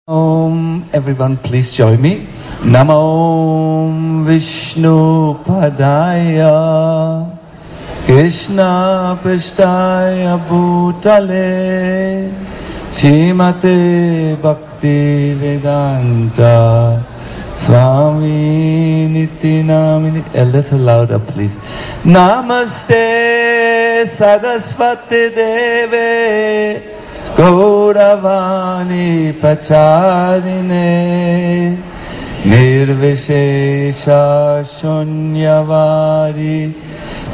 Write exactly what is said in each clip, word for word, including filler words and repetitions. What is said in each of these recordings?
Om, everyone please join me. Namo Vishnu Padaya Krishna Prasthaya Bhutale Srimate Bhakti Vedanta Swami Niti Namini. A little louder please. Namaste Saraswati Deve Gauravani Pacharine Nirvishesha Shunyavari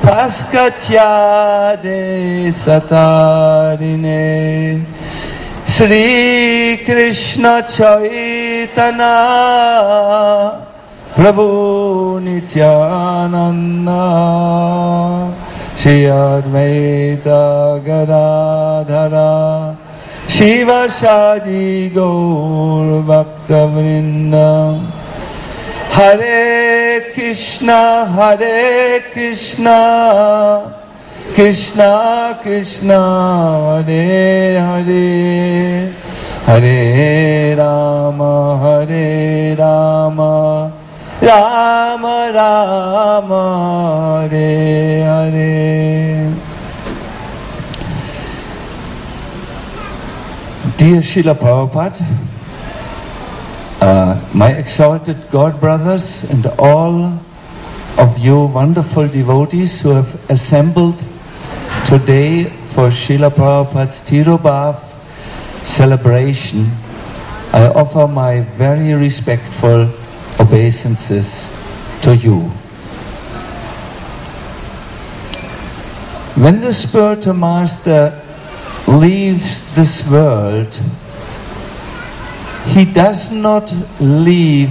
Paskatyade Satarine Sri Krishna Chaitanya Prabhu Nityananda Shri Advaita Gadadhara Shiva Shadi Gaur Bhakta Vrinda. Hare Krishna, Hare Krishna, Krishna Krishna, Hare Hare, Hare Rama, Hare Rama, Rama Rama, Hare Hare. Dear Srila Prabhupada, uh, my exalted God brothers and all of you wonderful devotees who have assembled today for Srila Prabhupada's Tirobhav celebration, I offer my very respectful obeisances to you. When the spiritual master leaves this world, he does not leave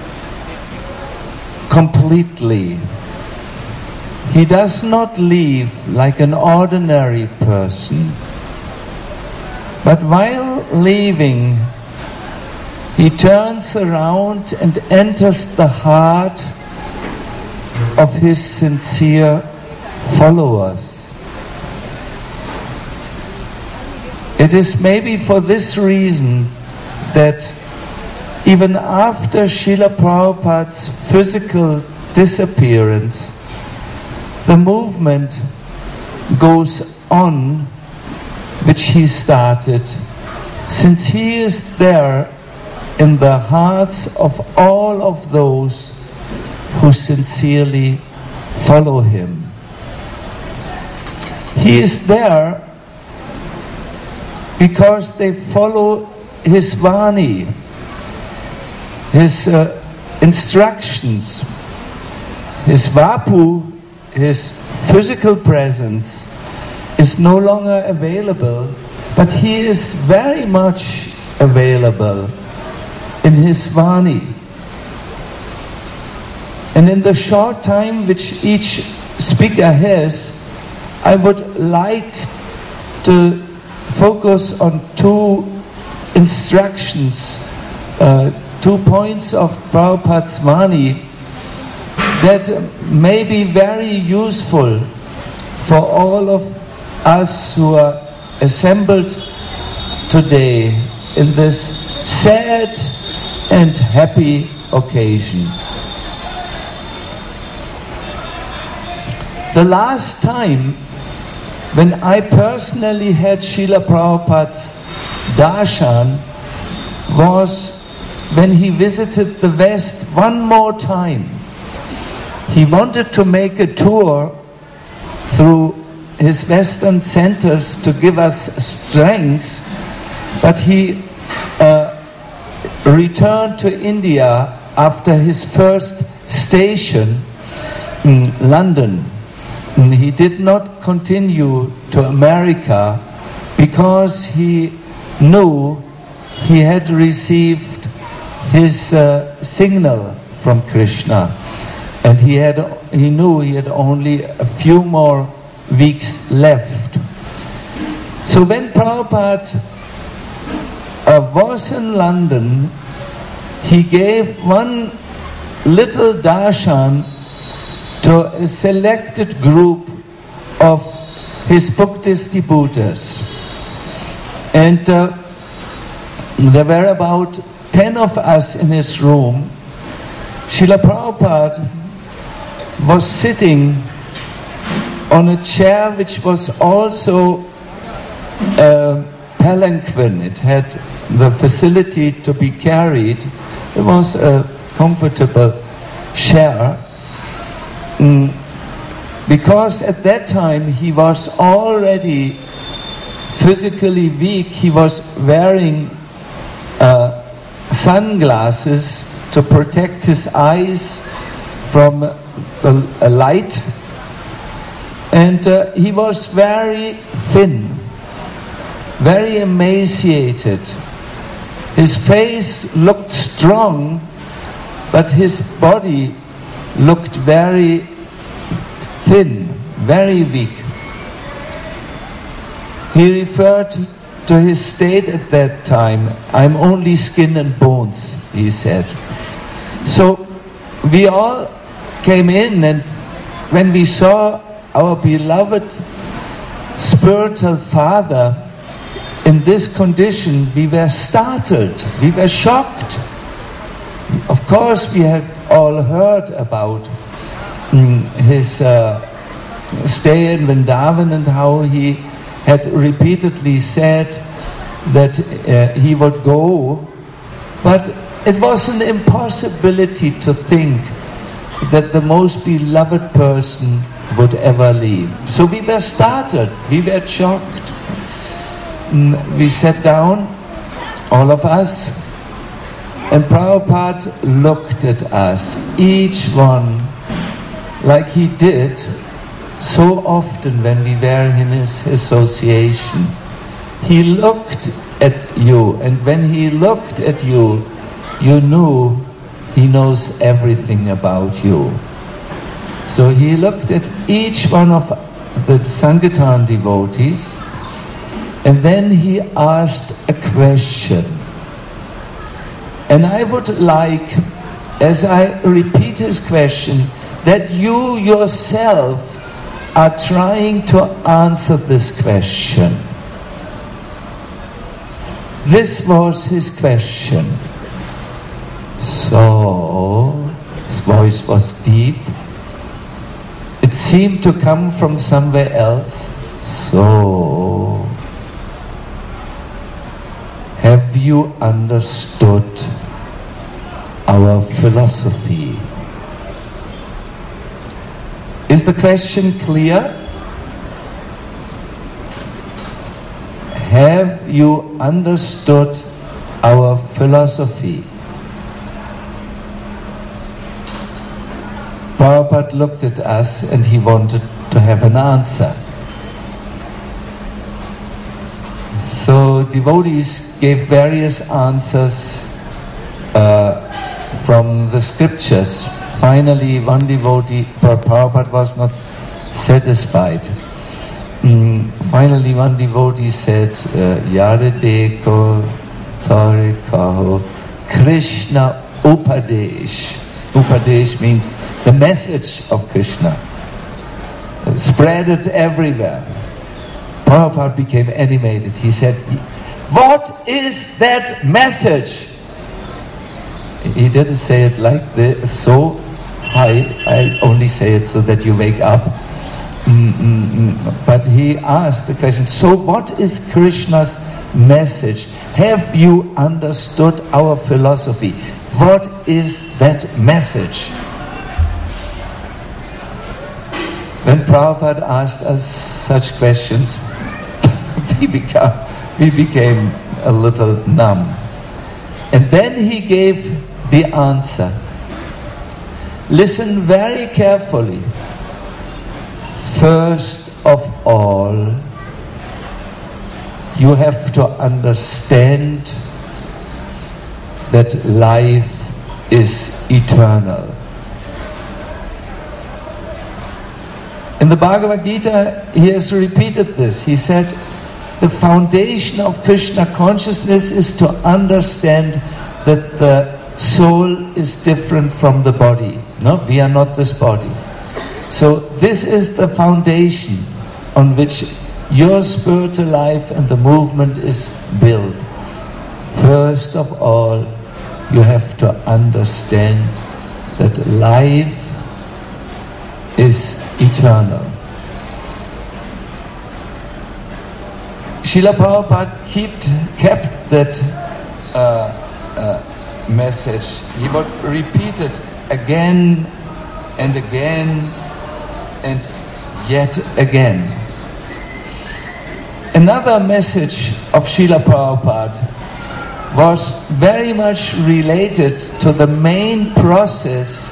completely. He does not leave like an ordinary person. But while leaving, he turns around and enters the heart of his sincere followers. It is maybe for this reason that even after Srila Prabhupada's physical disappearance, the movement goes on which he started, since he is there in the hearts of all of those who sincerely follow him. He is there because they follow his Vani, his uh, instructions. His Vapu, his physical presence, is no longer available, but he is very much available in his Vani. And in the short time which each speaker has, I would like to focus on two instructions, uh, two points of Prabhupada's Vani that may be very useful for all of us who are assembled today in this sad and happy occasion. The last time when I personally had Srila Prabhupada's darshan was when he visited the West one more time. He wanted to make a tour through his Western centers to give us strength, but he uh, returned to India after his first station in London. He did not continue to America because he knew he had received his uh, signal from Krishna, and he had he knew he had only a few more weeks left. So when Prabhupada uh, was in London, he gave one little darshan to a selected group of his Bhaktis devotees. And uh, there were about ten of us in his room. Srila Prabhupada was sitting on a chair which was also a palanquin. It had the facility to be carried. It was a comfortable chair. Mm, because at that time he was already physically weak. He was wearing uh, sunglasses to protect his eyes from a, a light, and uh, he was very thin, very emaciated. His face looked strong, but his body looked very thin, very weak. He referred to his state at that time. "I'm only skin and bones," he said. So we all came in, and when we saw our beloved spiritual father in this condition, we were startled, we were shocked. Of course, we have all heard about mm, his uh, stay in Vrindavan and how he had repeatedly said that uh, he would go, but it was an impossibility to think that the most beloved person would ever leave. So we were startled, we were shocked. Mm, we sat down, all of us, and Prabhupada looked at us, each one, like he did so often when we were in his association. He looked at you, and when he looked at you, you knew he knows everything about you. So he looked at each one of the Sankirtan devotees, and then he asked a question. And I would like, as I repeat his question, that you yourself are trying to answer this question. This was his question. So, his voice was deep. It seemed to come from somewhere else. So, have you understood our philosophy? Is the question clear? Have you understood our philosophy? Prabhupada looked at us and he wanted to have an answer. So devotees gave various answers uh, from the scriptures. Finally, one devotee, Prabhupada was not satisfied. Mm, finally, one devotee said, Yare deko tare kaho Krishna Upadesh. Upadesh means the message of Krishna. Spread it everywhere. Prabhupada became animated. He said, what is that message? He didn't say it like this, so I, I only say it so that you wake up. Mm-mm-mm. But he asked the question, so what is Krishna's message? Have you understood our philosophy? What is that message? When Prabhupada asked us such questions, we, became, we became a little numb. And then he gave the answer. Listen very carefully. First of all, you have to understand that life is eternal. In the Bhagavad Gita, he has repeated this. He said, the foundation of Krishna consciousness is to understand that the soul is different from the body. No, we are not this body. So this is the foundation on which your spiritual life and the movement is built. first of all, you have to understand that life is eternal. Srila Prabhupada kept, kept that uh, uh, message. He would repeat it again and again and yet again. Another message of Srila Prabhupada was very much related to the main process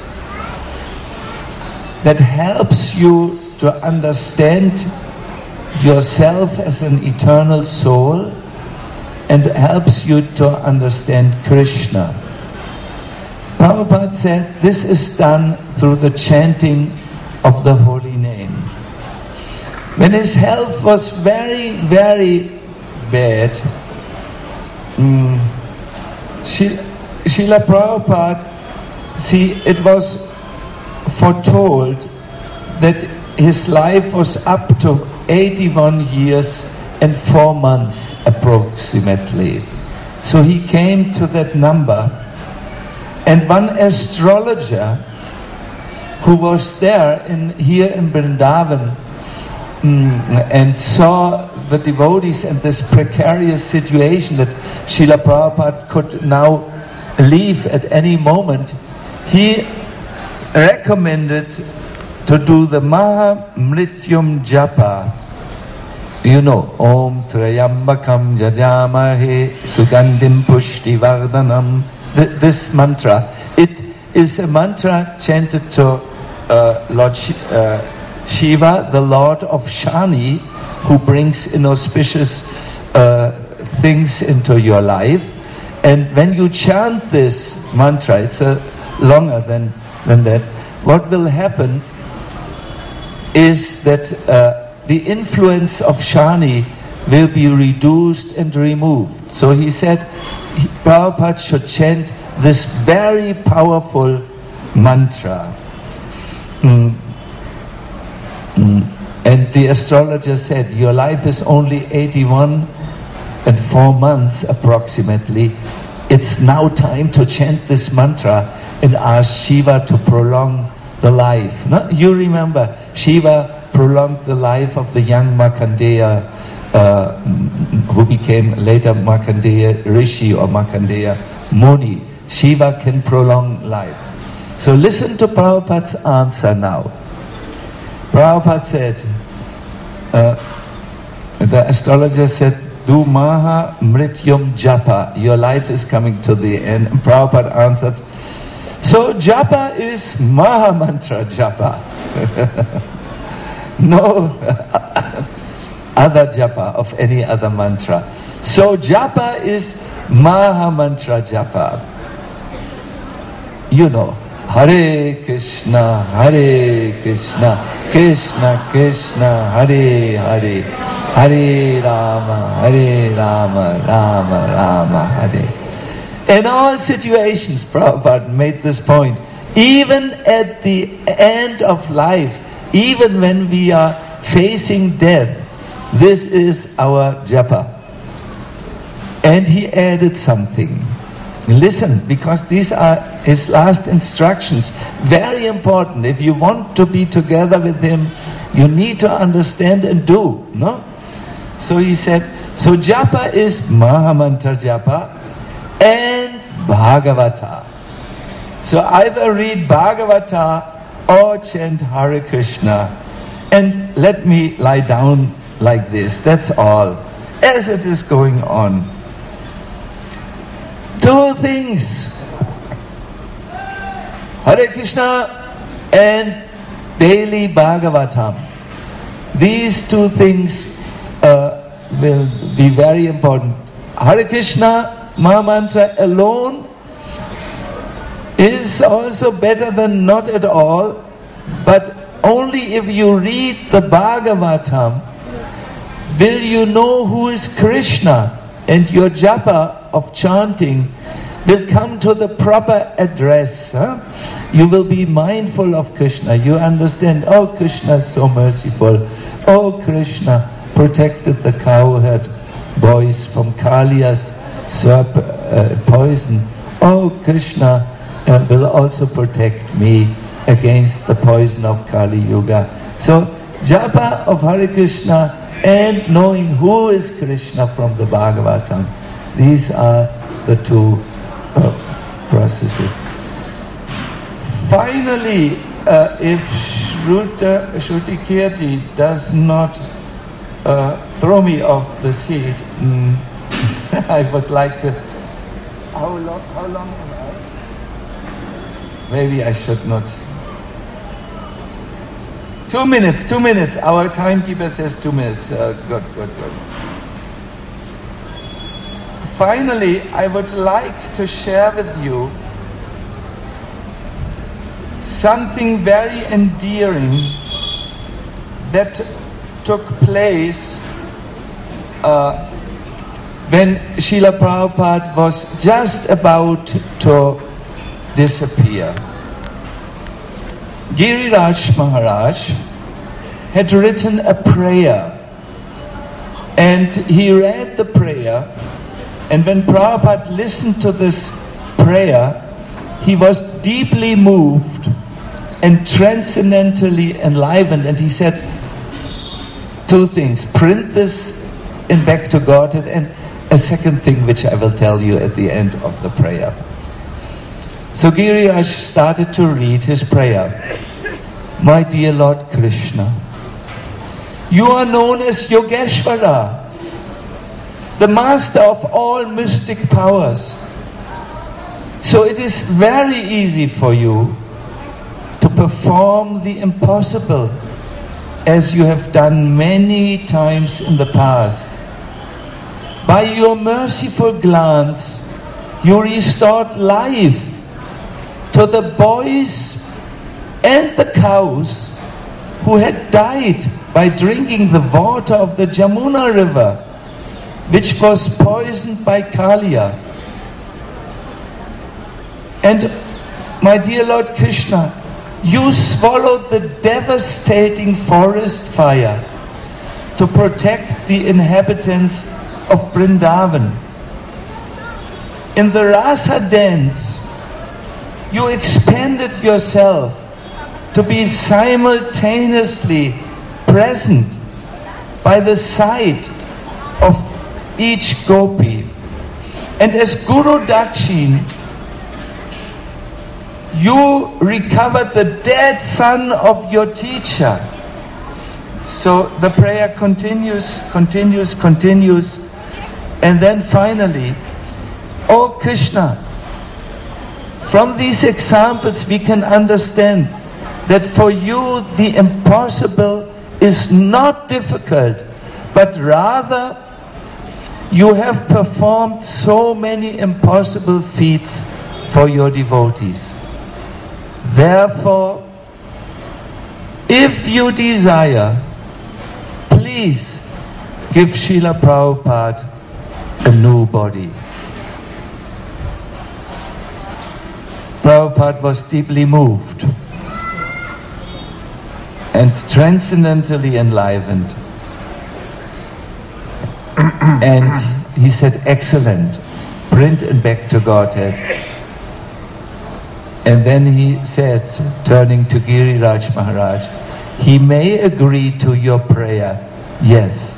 that helps you to understand yourself as an eternal soul and helps you to understand Krishna. Prabhupada said this is done through the chanting of the holy name. When his health was very, very bad, um, Srila Prabhupada, see, it was foretold that his life was up to eighty-one years and four months approximately. So he came to that number, and one astrologer who was there in here in Vrindavan mm, and saw the devotees in this precarious situation that Srila Prabhupada could now leave at any moment, he recommended to do the Maha Mrityum Japa. You know, Om Trayambakam Jajamahe Sugandim Pushti Vardhanam. This mantra, it is a mantra chanted to uh, Lord Sh- uh, Shiva, the Lord of Shani, who brings inauspicious uh, things into your life. And when you chant this mantra, it's a longer than, than that, what will happen is that uh, the influence of Shani will be reduced and removed. So he said he, Prabhupada should chant this very powerful mantra. Mm. Mm. And the astrologer said, your life is only eighty-one and four months approximately. It's now time to chant this mantra and ask Shiva to prolong the life. No? You remember, Shiva prolonged the life of the young Markandeya, uh, who became later Markandeya Rishi or Markandeya Muni. Shiva can prolong life. So listen to Prabhupada's answer now. Prabhupada said, uh, the astrologer said, do Maha Mrityum Japa, your life is coming to the end. And Prabhupada answered, so Japa is Maha Mantra Japa. No other Japa of any other mantra. So Japa is Maha Mantra Japa. You know, Hare Krishna, Hare Krishna, Krishna Krishna, Hare Hare, Hare Rama, Hare Rama, Rama Rama, Hare. In all situations, Prabhupada made this point. Even at the end of life, even when we are facing death, this is our japa. And he added something. Listen, because these are his last instructions. Very important. If you want to be together with him, you need to understand and do. No? So he said, so japa is Mahamantra japa and Bhagavata. So either read Bhagavata or chant Hare Krishna. And let me lie down like this. That's all. As it is going on. Two things. Hare Krishna and daily Bhagavatam. These two things uh, will be very important. Hare Krishna Mahamantra alone is also better than not at all, but only if you read the Bhagavatam will you know who is Krishna, and your japa of chanting will come to the proper address. Huh? You will be mindful of Krishna. You understand, oh, Krishna is so merciful. Oh, Krishna protected the cowherd boys from Kaliya's serp, uh, poison, oh, Krishna uh, will also protect me against the poison of Kali Yuga. So, japa of Hare Krishna and knowing who is Krishna from the Bhagavatam, these are the two uh, processes. Finally, uh, if Shruta, Shruti Kirti does not uh, throw me off the seat, mm, I would like to... How long, how long am I? Maybe I should not... Two minutes, two minutes. Our timekeeper says two minutes. Uh, good, good, good. Finally, I would like to share with you something very endearing that took place uh, when Srila Prabhupada was just about to disappear. Giriraj Maharaj had written a prayer, and he read the prayer, and when Prabhupada listened to this prayer, he was deeply moved and transcendentally enlivened, and he said two things: print this in Back to Godhead, and a second thing which I will tell you at the end of the prayer. So Giriraj started to read his prayer. My dear Lord Krishna, you are known as Yogeshvara, the master of all mystic powers. So it is very easy for you to perform the impossible, as you have done many times in the past. By your merciful glance, you restored life to the boys and the cows who had died by drinking the water of the Jamuna river, which was poisoned by Kaliya. And my dear Lord Krishna, you swallowed the devastating forest fire to protect the inhabitants of Vrindavan. In the Rasa dance, you expanded yourself to be simultaneously present by the side of each gopi. And as Guru Dakshin, you recovered the dead son of your teacher. So the prayer continues, continues, continues, and then finally, oh Krishna, from these examples we can understand that for you the impossible is not difficult, but rather you have performed so many impossible feats for your devotees. Therefore, if you desire, please give Srila Prabhupada a new body. Prabhupada was deeply moved and transcendentally enlivened. And he said, excellent, print and Back to Godhead. And then he said, turning to Giriraj Maharaj, he may agree to your prayer, yes.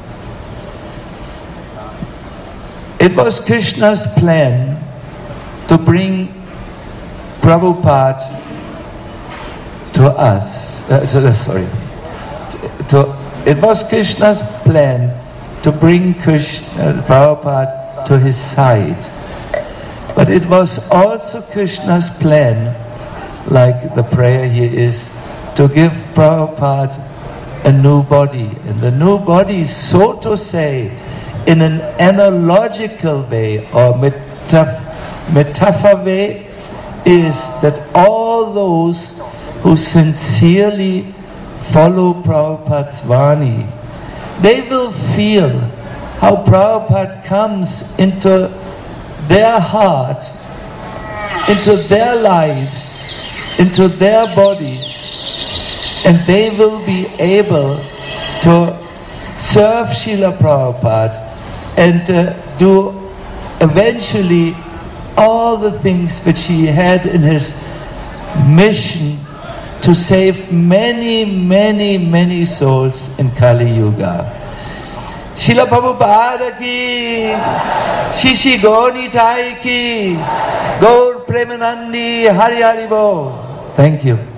It was Krishna's plan to bring Prabhupada to us, uh, to, sorry, to, it was Krishna's plan to bring Krishna, Prabhupada to his side. But it was also Krishna's plan, like the prayer here is, to give Prabhupada a new body. And the new body, so to say, in an analogical way or metaph- metaphor way, is that all those who sincerely follow Prabhupada's Vani, they will feel how Prabhupada comes into their heart, into their lives, into their bodies, and they will be able to serve Srila Prabhupada and uh, do eventually all the things which he had in his mission to save many, many, many souls in Kali Yuga. Srila Prabhupada ki, Shishi Gaurnitai ki, Gaur Premanandi Hari Hari Bo. Thank you.